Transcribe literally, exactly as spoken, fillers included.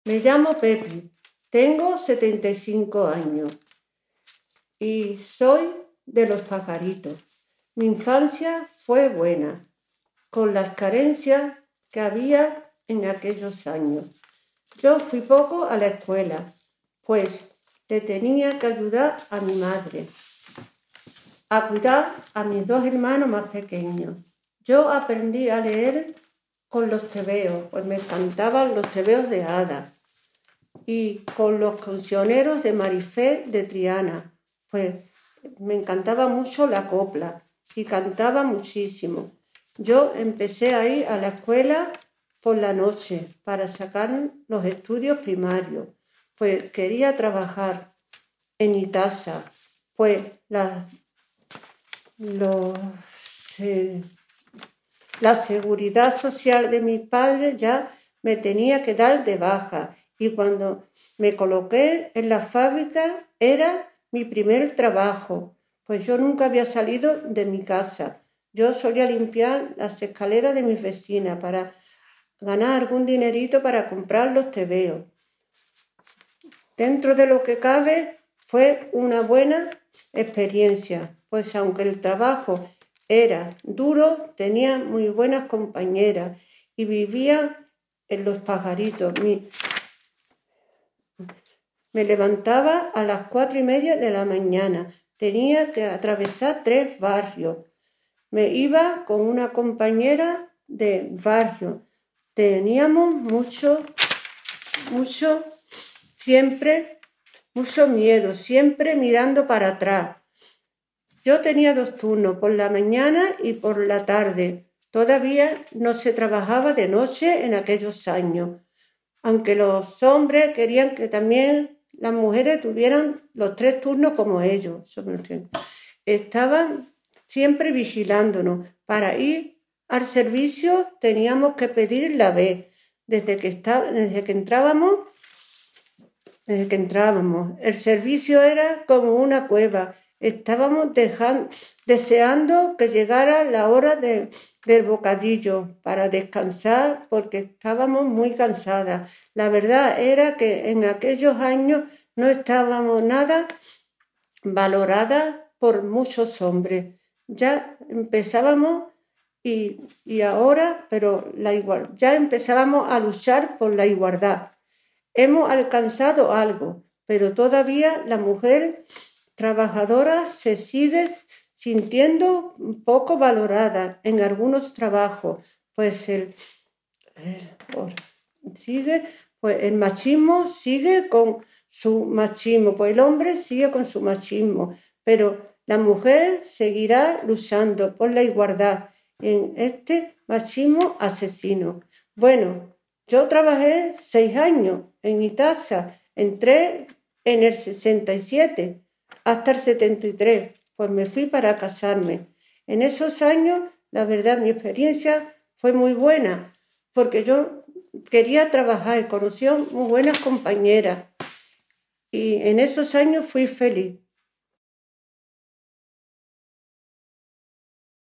Me llamo Pepi, tengo setenta y cinco años y soy de Los Pajaritos. Mi infancia fue buena, con las carencias que había en aquellos años. Yo fui poco a la escuela, pues le tenía que ayudar a mi madre a cuidar a mis dos hermanos más pequeños. Yo aprendí a leer con los tebeos, pues me encantaban los tebeos de hadas, y con los cancioneros de Marifé de Triana, pues me encantaba mucho la copla y cantaba muchísimo. Yo empecé a ir a la escuela por la noche para sacar los estudios primarios, pues quería trabajar en Itasa, pues la, los, eh, la seguridad social de mi padre ya me tenía que dar de baja, y cuando me coloqué en la fábrica era mi primer trabajo, pues yo nunca había salido de mi casa. Yo solía limpiar las escaleras de mis vecinas para ganar algún dinerito para comprar los tebeos. Dentro de lo que cabe, fue una buena experiencia, pues aunque el trabajo era duro, tenía muy buenas compañeras y vivía en Los Pajaritos. Mi, me levantaba a las cuatro y media de la mañana, tenía que atravesar tres barrios. Me iba con una compañera de barrio. Teníamos mucho, mucho, siempre, mucho miedo, siempre mirando para atrás. Yo tenía dos turnos, por la mañana y por la tarde. Todavía no se trabajaba de noche en aquellos años, aunque los hombres querían que también las mujeres tuvieran los tres turnos como ellos. Estaban siempre vigilándonos. Para ir al servicio teníamos que pedir la B. Desde que, está, desde que entrábamos, desde que entrábamos, el servicio era como una cueva. Estábamos dejando, deseando que llegara la hora de, del bocadillo para descansar, porque estábamos muy cansadas. La verdad era que en aquellos años no estábamos nada valoradas por muchos hombres. Ya empezábamos y, y ahora, pero la igual, ya empezábamos a luchar por la igualdad. Hemos alcanzado algo, pero todavía la mujer trabajadora se sigue sintiendo poco valorada en algunos trabajos, pues el, el sigue, pues el machismo sigue con su machismo, pues el hombre sigue con su machismo, pero la mujer seguirá luchando por la igualdad en este machismo asesino. Bueno, yo trabajé seis años en Itasa, entré en el sesenta y siete hasta el setenta y tres, pues me fui para casarme. En esos años, la verdad, mi experiencia fue muy buena, porque yo quería trabajar, conocí muy buenas compañeras y en esos años fui feliz.